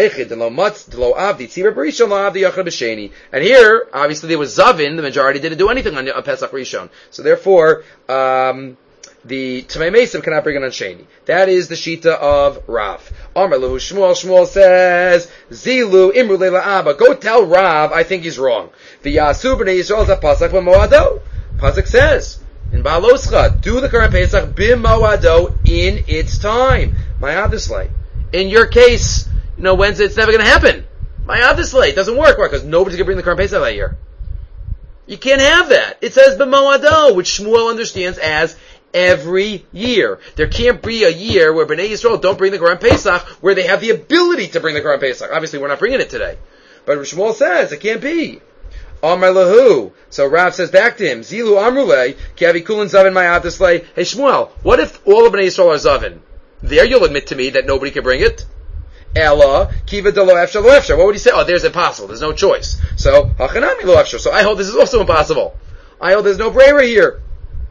And here, obviously, there was Zavin. The majority didn't do anything on, on Pesach Rishon. So therefore, um, the Tamei Meisim cannot bring it on Sheni. That is the Shita of Rav. Amar Lehu Shmuel. Shmuel says, Zilu Imru Leila Abba. Go tell Rav, I think he's wrong. V'yasu b'nei Yisrael za Pasach b'moado. Pasach says, in Baaloscha, do the Korban Pesach b'moado in its time. My obviously. In your case, you know, Wednesday, it's never going to happen. My obviously. It doesn't work. Why? Because nobody's going to bring the Korban Pesach that year. You can't have that. It says b'moado, which Shmuel understands as every year. There can't be a year where Bnei Yisrael don't bring the Korban Pesach, where they have the ability to bring the Korban Pesach. Obviously, we're not bringing it today. But Shmuel says it can't be. Amar lahu. So Rav says back to him, Zilu amrulei, ki avi kulin zavin ma'avislei. Hey Shmuel, what if all of Bnei Yisrael are zavin? There you'll admit to me that nobody can bring it. Ella, kiva de lo efshar lo efshar. What would he say? Oh, there's impossible. There's no choice. So, hachanami lo efshar. So I hold this is also impossible. I hold there's no brayer here.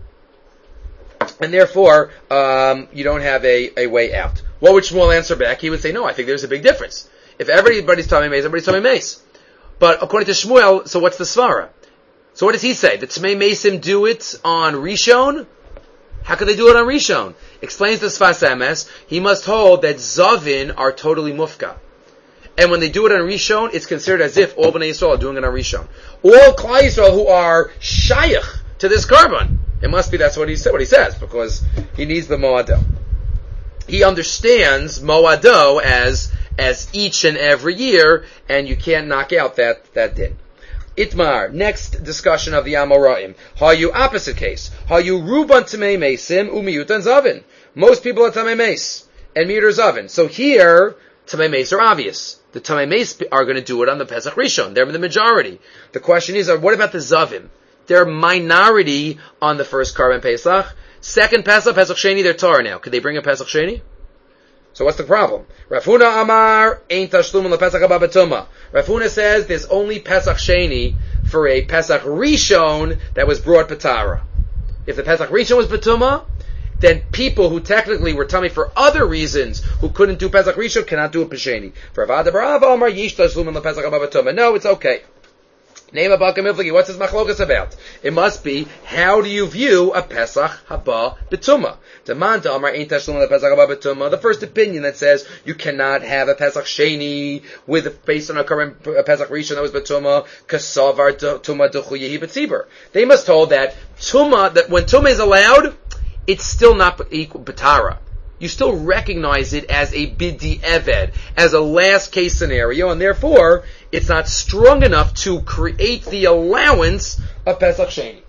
And therefore, um, you don't have a, a way out. What would Shmuel answer back? He would say, no, I think there's a big difference. If everybody's Tamei Meis, everybody's Tamei Meis. But according to Shmuel, so what's the svara? So what does he say? The Tamei Meisim do it on Rishon? How could they do it on Rishon? Explains the Sfas Emes, he must hold that Zavin are totally mufka. And when they do it on Rishon, it's considered as if all Bnei Yisrael are doing it on Rishon. All Klal Yisrael who are shayach to this korban. It must be that's what he said, what he says, because he needs the Moado. He understands Moado as as each and every year, and you can't knock out that, that din. Itmar, next discussion of the Amoraim. Hayu opposite case. Hayu ruban tamei meisim umiyutan zavin. Most people are tamei meis and miyutar zavin. So here, tamei meis are obvious. The tamei meis are going to do it on the Pesach Rishon. They're the majority. The question is, what about the zavim? They're minority on the first Korban Pesach. Second Pesach, Pesach Sheni, they're Torah now. Could they bring a Pesach Sheni? So what's the problem? Rav Huna Amar Ein Tashlum LePesach Haba B'Tumah. Rav Huna says there's only Pesach Sheni for a Pesach Rishon that was brought B'Tara. If the Pesach Rishon was B'Tumah, then people who technically were tummy for other reasons who couldn't do Pesach Rishon cannot do a Pesheni. For Avad Barav Amar Yish Tashlum LePesach Haba B'Tumah. No, it's okay. Name a Balka Miflagi. What's this machlokas about? It must be, how do you view a Pesach Haba B'Tumah? Demanta Amar Ein Tashlum LePesach Haba B'Tumah. The first opinion that says you cannot have a Pesach Sheni with based on a current a Pesach Rishon that was B'Tumah Kasavar Tumah Duchu Yehi B'Tzibur. They must hold that Tumah, that when Tumah is allowed, it's still not equal B'Tara. You still recognize it as a bidi eved, as a last case scenario, and therefore it's not strong enough to create the allowance of Pesach Sheni.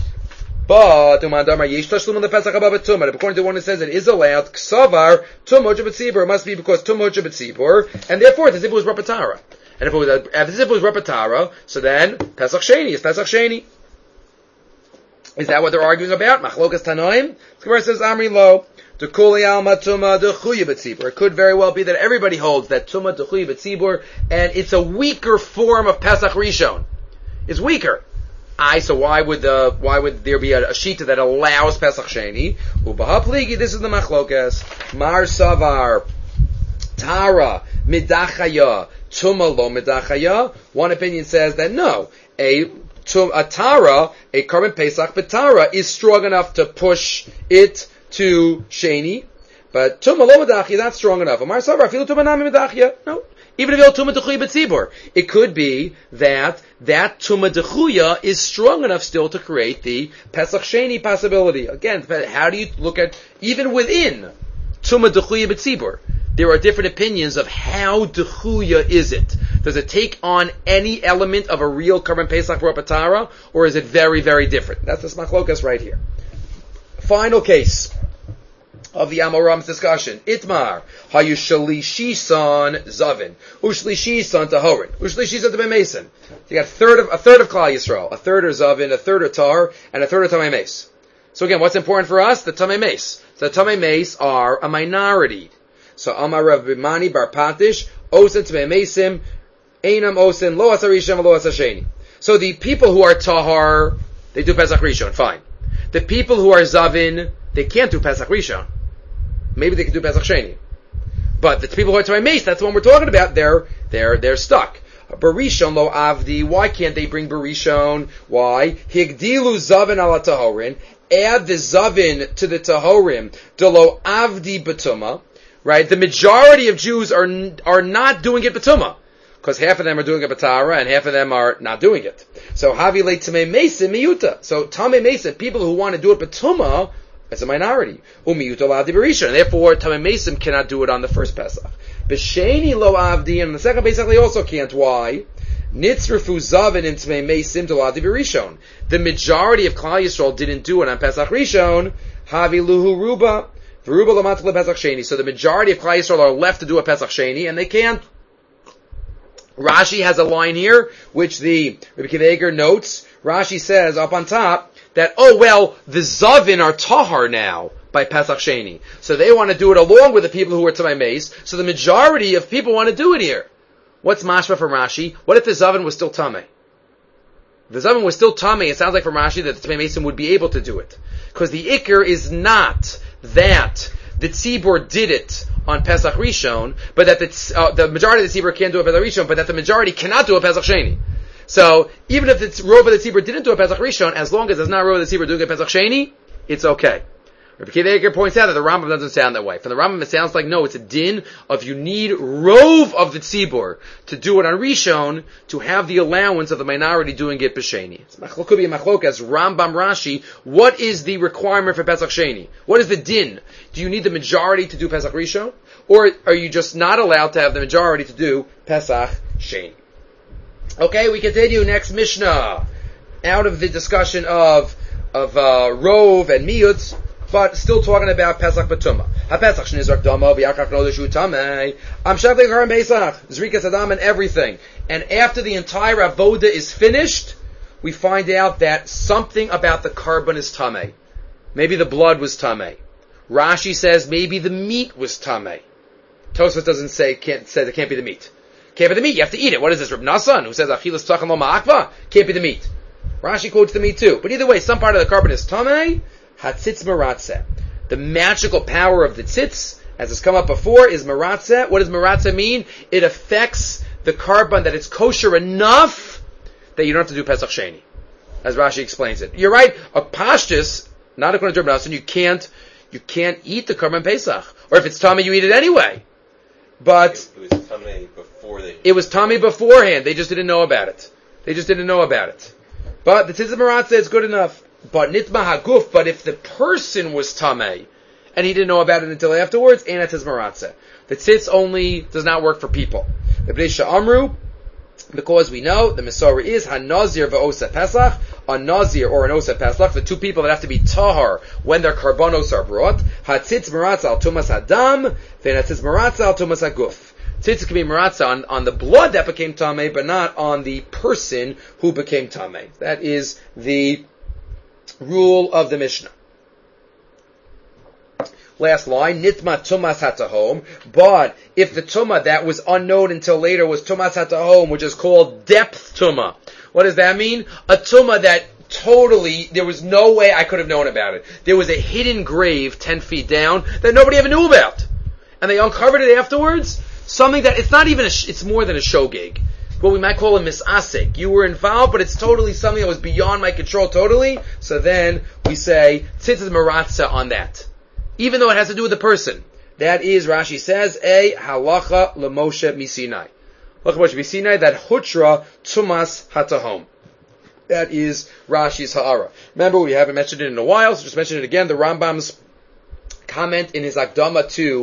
But according to one who says it is allowed, ksavar tumah b'tzibur, it must be because tumah b'tzibur, and therefore it's as if it was rapatara. And if it was as if it was rapatara, so then Pesach Sheni is Pesach Sheni. Is that what they're arguing about? Machlokas Tanoim. The Gemara says Amri Lo. It could very well be that everybody holds that Tumah Dechuya B'Tzibur, and it's a weaker form of Pesach Rishon. It's weaker. I so why would the why would there be a, a shita that allows Pesach Sheni? Ubaha Pligi, this is the Machlokas. Mar Savar Tara Midachaya Tumah Lo Midachaya. One opinion says that no, a a Tara, a Korban Pesach B'Tara is strong enough to push it to Sheni, but Tumah Lo Medachya, that's strong enough. Amar Savar, Afilu Tumah Nami Medachya. No. Even if you're Tumah Dechuya B'Tzibur, it could be that that Tumah Dechuya is strong enough still to create the Pesach Sheni possibility. Again, how do you look at, even within Tumah Dechuya B'Tzibur, there are different opinions of how dechuya is it. Does it take on any element of a real Karban Pesach for a patara, or is it very, very different? That's the machlokas right here. Final case of the Amoram's discussion. Itmar, hayushalishisan zavin, ushlishisan tahorin, ushlishisan to Mason. You got a third of a third of Klal Yisrael, a third of zavin, a third of tar, and a third of tamei mace. So again, what's important for us? The tamei mace. So the tamei mace are a minority. So Amar Rav Bimani Bar Patish, Osen Tamei Mesim, Einam Osen, Lo Asarisham, Lo Asasheni. So the people who are Tahar, they do Pesach Rishon, fine. The people who are Zavin, they can't do Pesach Rishon. Maybe they can do Pesach Sheni. But the people who are Tamei Mace, that's the one we're talking about, they're, they're, they're stuck. Barishon Lo Avdi, why can't they bring Barishon? Why? Higdilu Zavin ala Tahorin, add the Zavin to the Tahorim, Delo Avdi Batuma. Right, the majority of Jews are are not doing it b'tumah, because half of them are doing it b'tara and half of them are not doing it. So havi le tamei mesim miyuta. So tamei mesim, people who want to do it b'tumah, it's a minority. Umiyuta la'avdi b'rishon. And therefore, tamei mesim cannot do it on the first Pesach. B'sheni lo avdi, and the second Pesach they also can't. Why? Nitzrefu zavin in tamei mesim to la'avdi b'rishon. The majority of Klal Yisrael didn't do it on Pesach Rishon. Havi luhu ruba. So the majority of Klal Yisrael are left to do a Pesach Sheni, and they can't. Rashi has a line here, which the Rebbe Akiva Eiger notes. Rashi says up on top that, oh well, the Zavin are Tahar now by Pesach Sheni. So they want to do it along with the people who are Tamei Mace. So the majority of people want to do it here. What's mashma from Rashi? What if the Zavin was still Tamei? The Zavin was still Tamei. It sounds like from Rashi that the Tamei Mason would be able to do it. Because the Iker is not that the Tzibur did it on Pesach Rishon, but that the, uh, the majority of the Tzibur can't do a Pesach Rishon, but that the majority cannot do a Pesach Sheni. So, even if the Rov of the Tzibur didn't do a Pesach Rishon, as long as there's not a Rov of the Tzibur doing a Pesach Sheni, it's okay. Rebbe Akiva Eiger points out that the Rambam doesn't sound that way. From the Rambam it sounds like, no, it's a din of you need Rov of the Tzibur to do it on Rishon, to have the allowance of the minority doing it b'Sheni. It could be a machlok as Rambam Rashi. What is the requirement for Pesach Sheni? What is the din? Do you need the majority to do Pesach Rishon? Or are you just not allowed to have the majority to do Pesach Sheni? Okay, we continue. Next Mishnah. Out of the discussion of, of, uh, Rov and Miyutz, but still talking about Pesach B'tumah. Ha-Pesach shnizrak dama v'yakach no l'shu tamei. Am shavli karam Pesach. Zrikas adam and everything. And after the entire avoda is finished, we find out that something about the carbon is tamei. Maybe the blood was tamei. Rashi says maybe the meat was tamei. Tosfos doesn't say, can't say it can't be the meat. Can't be the meat, you have to eat it. What is this, Reb Nassan, who says achilas psachim lo ma'akva? Can't be the meat. Rashi quotes the meat too. But either way, some part of the carbon is tamei. Hatzitz Maratzeh. The magical power of the tzitz, as has come up before, is Maratzeh. What does Maratzeh mean? It affects the carbon that it's kosher enough that you don't have to do Pesach Sheni. As Rashi explains it. You're right, a pashtus, not according to Reb Nassan, you can't, you can't eat the carbon Pesach. Or if it's tummy, you eat it anyway. But it was tummy before they... It was tummy beforehand. They just didn't know about it. They just didn't know about it. But the tzitz Maratzeh is good enough. But nitma haguf, but if the person was tamei, and he didn't know about it until afterwards, and it is maratzeh. The tzitz only does not work for people. The Bnei Amru, because we know the Masorah is hanazir v'osa pesach, a nazir or an osa pesach, the two people that have to be tahar when their karbanos are brought. Hatzitz maratzah al tumas hadam, v'natzitz maratzah al tumas haguf. Tzitz can be maratzah on, on the blood that became tamei, but not on the person who became tamei. That is the rule of the Mishnah. Last line, nitma tumas hatahom. But if the tumah that was unknown until later was tumas hatahom, which is called depth tumah, what does that mean? A tumah that totally, there was no way I could have known about it. There was a hidden grave ten feet down that nobody ever knew about, and they uncovered it afterwards. Something that it's not even a, it's more than a show gig. What we might call a misasik. You were involved, but it's totally something that was beyond my control totally. So then we say, tzitz is maratzah on that. Even though it has to do with the person. That is, Rashi says, a halacha l'Moshe misinai. Halacha l'Moshe misinai, that hutra tumas hatahom. That is Rashi's ha'ara. Remember, we haven't mentioned it in a while, so just mention it again. The Rambam's comment in his Akdama to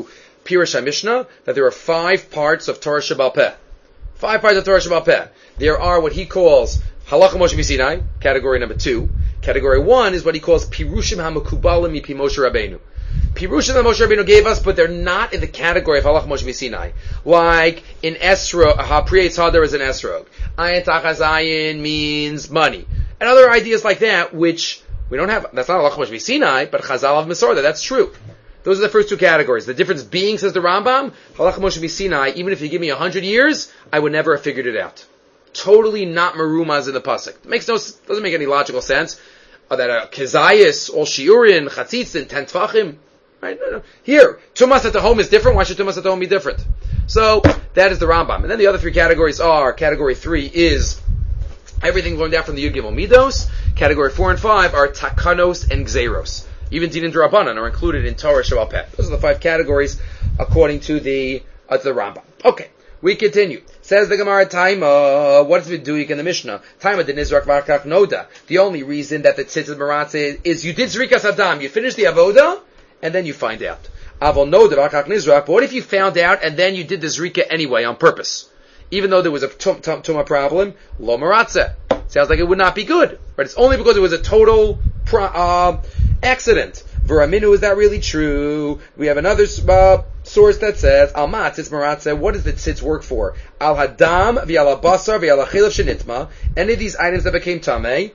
Pirush HaMishnah, that there are five parts of Torah Shebal Peh. Five parts of Torah Shebal Peh. There are what he calls Halacha Moshe Misinai, category number two. Category one is what he calls Pirushim HaMekubalim Mipi Moshe Rabbeinu. Pirushim that Moshe Rabbeinu gave us, but they're not in the category of Halacha Moshe Misinai. Like in Esrog, HaPriyetz Hadar is an Esrog. Ayin Tachas Ayin means money. And other ideas like that, which we don't have, that's not Halacha Moshe Misinai, but Chazal of Mesorah, that's true. Those are the first two categories. The difference being, says the Rambam, Halacha Moshe Misinai, even if you give me a hundred years, I would never have figured it out. Totally not merumaz in the pasuk. It makes no, doesn't make any logical sense. Uh, that a kezayis, all shiurin, chatzitzin, ten tvachim. Right? No, no. Here, tumas at the home is different. Why should tumas at the home be different? So that is the Rambam. And then the other three categories are: category three is everything going down from the Yud Gimel Midos. Category four and five are takanos and gzeros. Even din and drabanan are included in Torah Shebal Peh. Those are the five categories according to the uh, to the Rambam. Okay, we continue. Says the Gemara, Taima, what does it do in the Mishnah? Taima de Nizrak Vakach Noda. The only reason that the tzitz of Maratze is you did Zrikas Adam, you finished the Avoda, and then you find out. Avol Noda Vakach Nizrak, but what if you found out and then you did the Zrika anyway on purpose? Even though there was a tum, tum, tuma problem, Lo Maratze. Sounds like it would not be good. But it's only because it was a total pro, uh, accident. V'raminu, is that really true? We have another uh, source that says, Al ma tzitz maratze, what does the tzitz work for? Al hadam v'al basar v'al achilav shenitma, any of these items that became tamei,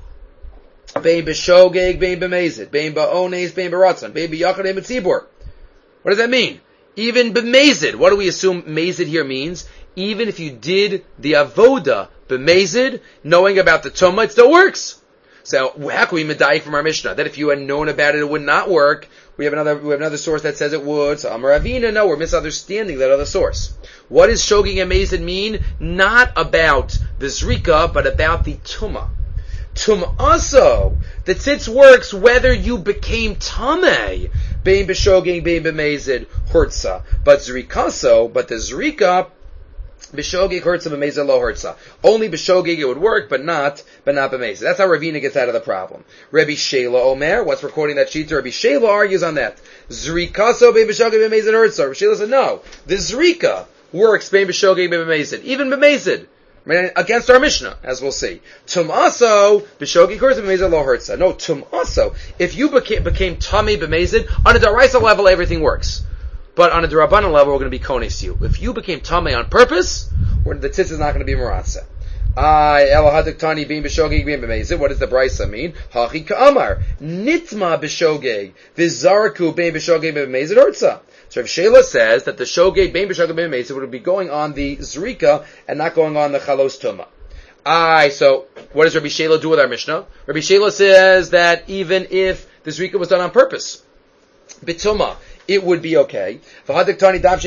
bein b'shogeg, bein b'mezid, bein ba'ones, bein b'ratzon, bein b'yachad, bein b'tzibur. What does that mean? Even b'mezid, what do we assume mezid here means? Even if you did the avoda b'mezid, knowing about the tumah, it still works. So how can we medayik from our Mishnah that if you had known about it, it would not work? We have another we have another source that says it would. So Amar Avina, no, we're misunderstanding that other source. What does shogig and mezid mean? Not about the zrika, but about the tumah. Tumah also, the tzitz works whether you became tamei, bein b'shogig, bein b'mezid, hurtza. But zrikaso, but the zrika, b'shogig hurtza, b'mezid lo hurtza. Only b'shogig it would work, but not, but not b'mezid. That's how Ravina gets out of the problem. Rabbi Shela Omer, what's recording that sheet? Rabbi Shela argues on that. Zrikaso bein b'shogig, b'mezid hurtza. Rabbi Shela said no. The zrika works bein b'shogig, bein b'mezid, even b'mezid. Against our Mishnah, as we'll see. Tumaso, b'shogig hurtza, b'mezid lo hurtza. No, tumaso. If you became, became tamei b'mezid, on a daraisa level, everything works. But on a Durabanan level, we're going to be kones you. If you became tamei on purpose, the tzitz is not going to be maratze. I elahadik tani being b'shogeg being b'mezid. What does the brisa mean? Hachi ka'amar nitma b'shogeg v'zaraku being b'shogeg being b'mezid hurtza. So Rav Shela says that the shogeg being b'shogeg being b'mezid would be going on the zrika and not going on the chalos tuma. Aye, so what does Rabbi Shela do with our Mishnah? Rabbi Shela says that even if the zrika was done on purpose, b'tuma, it would be okay. Isn't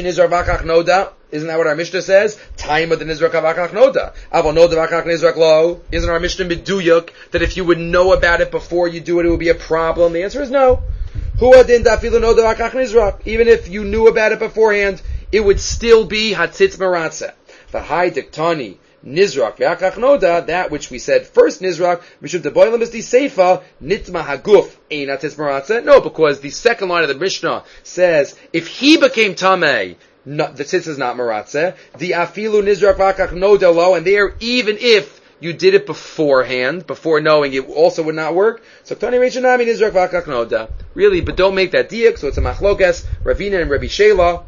that what our Mishnah says? Time of the Nizrak Avakach Noda. Avo Noda Avakach Nizrak Lo. Isn't our Mishnah Meduyuk that if you would know about it before you do it, it would be a problem? The answer is no. Huadin Dafilu Noda Avakach Nizrak. Even if you knew about it beforehand, it would still be Hatzitz Maratze. V'hai Diktani Nizrak V'akach Noda, that which we said first Nizrak, Mishum Deboilam is the Seifa, Nitma Haguf, Ein Hatzitz Maratze. No, because the second line of the Mishnah says, if he became Tamei, no, the tzitz is not maratze. The afilu nizrak v'akach noda lo, and there, even if you did it beforehand, before knowing, it also would not work. So Tani Reichanami nizrak v'akach noda. Really, but don't make that diak. So it's a machlokas, Ravina and Rabbi Shela,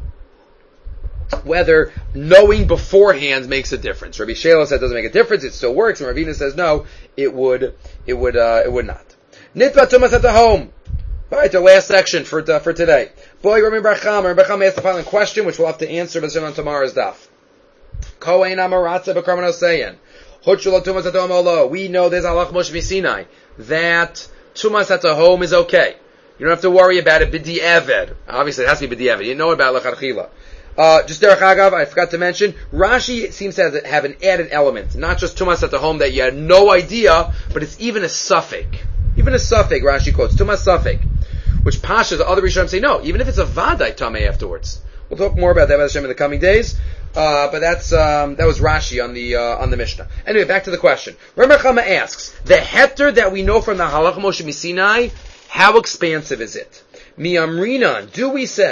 whether knowing beforehand makes a difference. Rabbi Shela said it doesn't make a difference; it still works, and Ravina says no, it would, it would, uh, it would not. Nitva tumas at the home. All right, the last section for uh, for today. Boy, remember Bacham. Remember Bacham asked the following question, which we'll have to answer on tomorrow's daf. Kohen amaratza b'karman oseyin. Hutshul tumas at home olo. We know there's halach Moshe Misinai that tumas at the home is okay. You don't have to worry about it. B'di eved. Obviously, it has to be b'di eved. You know about lacharchila. Uh, just derech agav, I forgot to mention, Rashi seems to have an added element, not just tumas at the home that you had no idea, but it's even a suffix. Even a suffix, Rashi quotes, tumas suffix. Which Pashas, the other Rishonim say no, even if it's a Vadai Tamei afterwards. We'll talk more about that by Hashem in the coming days. Uh, but that's, um, that was Rashi on the, uh, on the Mishnah. Anyway, back to the question. Remember Chama asks, the heter that we know from the Halach Moshe Misinai, how expansive is it? Miamrinan, do we say,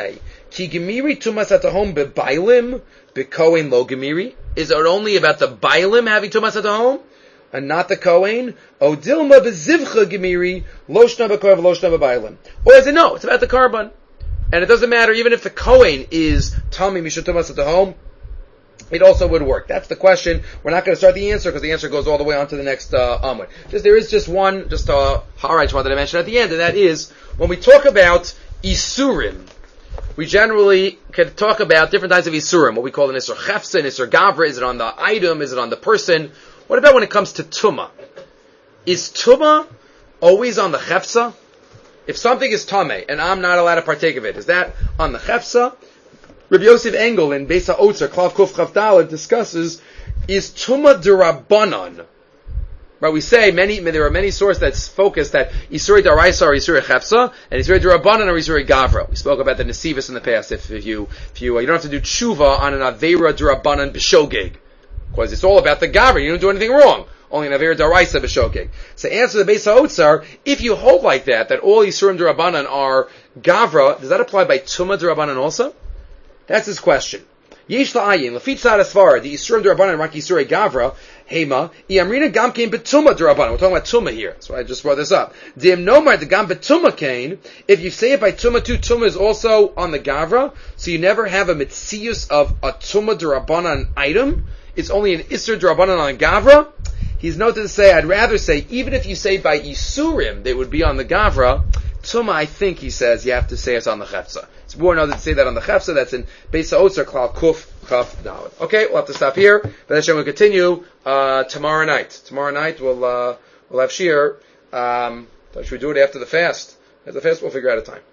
Ki gemiri tumas at home bebailim bekohen lo gemiri. Is it only about the bailim having tumas at home and not the kohen? O dilma bezivcha gemiri loshna bekohen loshna bebailim. Or is it no? It's about the carbon, and it doesn't matter even if the kohen is tami mishut tumas at home. It also would work. That's the question. We're not going to start the answer because the answer goes all the way on to the next uh, Amud. Just there is just one, just a hara I just wanted to mention at the end, and that is when we talk about isurim, we generally can talk about different types of isurim. What we call an isur chefsa, an isur gavra. Is it on the item? Is it on the person? What about when it comes to tuma? Is tuma always on the chefsa? If something is tameh and I'm not allowed to partake of it, is that on the chefsa? Rabbi Yosef Engel in Beis HaOtzer, Klav Kuf Chav Daled, discusses, is Tuma D'Rabbanan. Right, we say many, there are many sources that focus that Isurei D'Oraisa are Isurei Chefsa, and Isurei D'Rabbanan are Isurei Gavra. We spoke about the Nesivus in the past. If, if you, if you, uh, you don't have to do tshuva on an Aveira D'Rabbanan B'Shogeg. Because it's all about the Gavra, you don't do anything wrong. Only an Aveira D'Oraisa B'Shogeg. So answer the Beis HaOtzer, if you hold like that, that all Isurim D'Rabbanan are Gavra, does that apply by Tuma D'Rabbanan also? That's his question. Yesh la'ayin, lafit tzad asvar, the Yisurim D'Rabbanan, rak Yisurei Gavra, hema, iamrina gam kein betuma D'Rabbanan. We're talking about tuma here. That's why I just brought this up. Dim nomar the gam betuma kain, if you say it by tuma too, tuma is also on the Gavra, so you never have a mitzius of a tuma D'Rabbanan item, it's only an Isur D'Rabbanan on Gavra. He's noted to say, I'd rather say, even if you say by Yisurim, they would be on the Gavra, tuma, I think, he says, you have to say it's on the Chefza. It's more now to say that on the Chefza, that's in Beis HaOtzer, Klal Kuf, Chaf, Daled. Okay, we'll have to stop here. But Hashem will continue, uh, tomorrow night. Tomorrow night, we'll, uh, we'll have Shir. Um, should we do it after the fast? After the fast, we'll figure out a time.